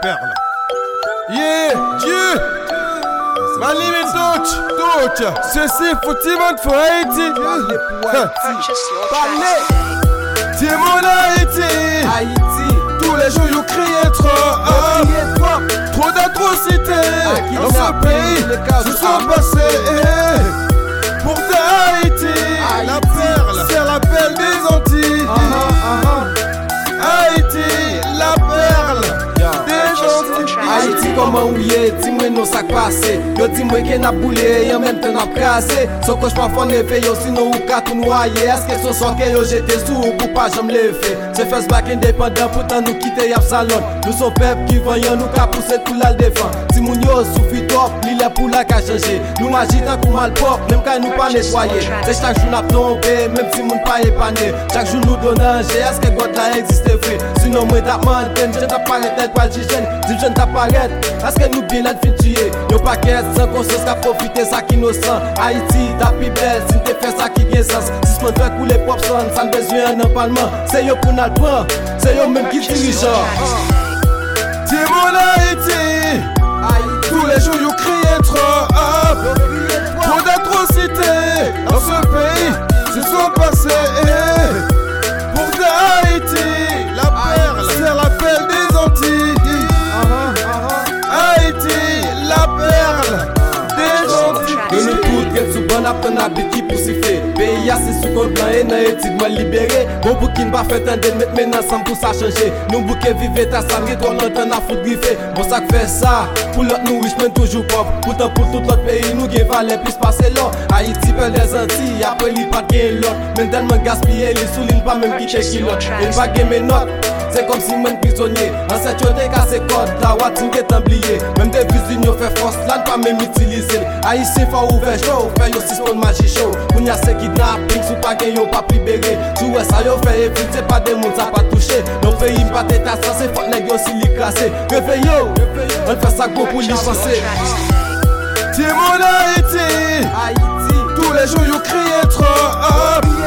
perle. Yeah, Dieu. Ma limite d'autres. Ceci faut-il for Haïti. C'est mon Haïti. Tous les jours, you criez trop. Trop d'atrocités dans ce pays. Se sont passés pour Haïti. La perle, c'est la perle des Antilles. Haïti, la perle des Antilles. Haïti comment ou yé, dis-moi non ça passe. Yo dis-moi que n'a boulé, en même temps n'a crasé. Son coche pas fond levé, yo sinon ou ka tout noyé. Est-ce que son son que yo j'étais sous ou pour pas jamais lever. C'est first black indépendant, pourtant nous quitter y'a salon. Nous sommes peuple qui voyons nous ka pousser tout la défend. Si moun yo souffri top, li les pour la ka changer. Nous agitons comme mal pop, même quand nous pas nettoyer. C'est chaque jour n'a tombé, même si moun pas épané. Chaque jour nous donne danger, est-ce que God là existe vrai? Sinon moi t'a demandé, je t'apparaît tête pas d'hygiène. Dis je t'apparaît, est-ce que nous bien la fin tuer? Yo paquet sans conscience qu'a profiter ça qui innocent. Haïti ta plus belle, si t'es fait ça qui gagne sens. Si ce fait couler pop son, ça ne besoin d'un parlement. C'est yo pour notre point, c'est yo même qui dirige. C'est mon Haïti. Tous les jours you criez trop. Trop d'atrocités dans ce pays se sont passés pour Haïti. La perle, c'est la perle des Antilles. Haïti, la perle des Antilles. Que nous toutes get sous bon après n'habite qui pour siffler. Pays assez sous compte blanc et n'a étude moi libéré. Bon bouquin pas fait un de mettre maintenant ensemble pour ça changer. Nous bouquet vivre ta salarié toi longtemps à foutre griffé. Bon ça fait ça. Pour l'autre nous riches même toujours pauvre. Pourtant pour tout l'autre pays nous gain valeur plus passer là. Haïti perle des Antilles après li pas gain l'autre. Maintenant gaspiller les souligne pas même quitter qui l'autre. Il va gagner notes. C'est comme si mon prisonnier. En cette chose de casse code, la watine qui est oublié. Même des usines yo fait force, là pas même utiliser. Haïtien faut ouvert show, fait yo système magie show. Pour y'a ces kidnapping, sous pas gagne yo pas libéré. Sous ça yo fait éviter, c'est pas des monde ça pas touché. Nos pays pas d'état ça c'est faut nèg yo si li cassé. Réveille yo, on fait ça pour y penser. C'est mon Haïti. Tous les jours you criez trop.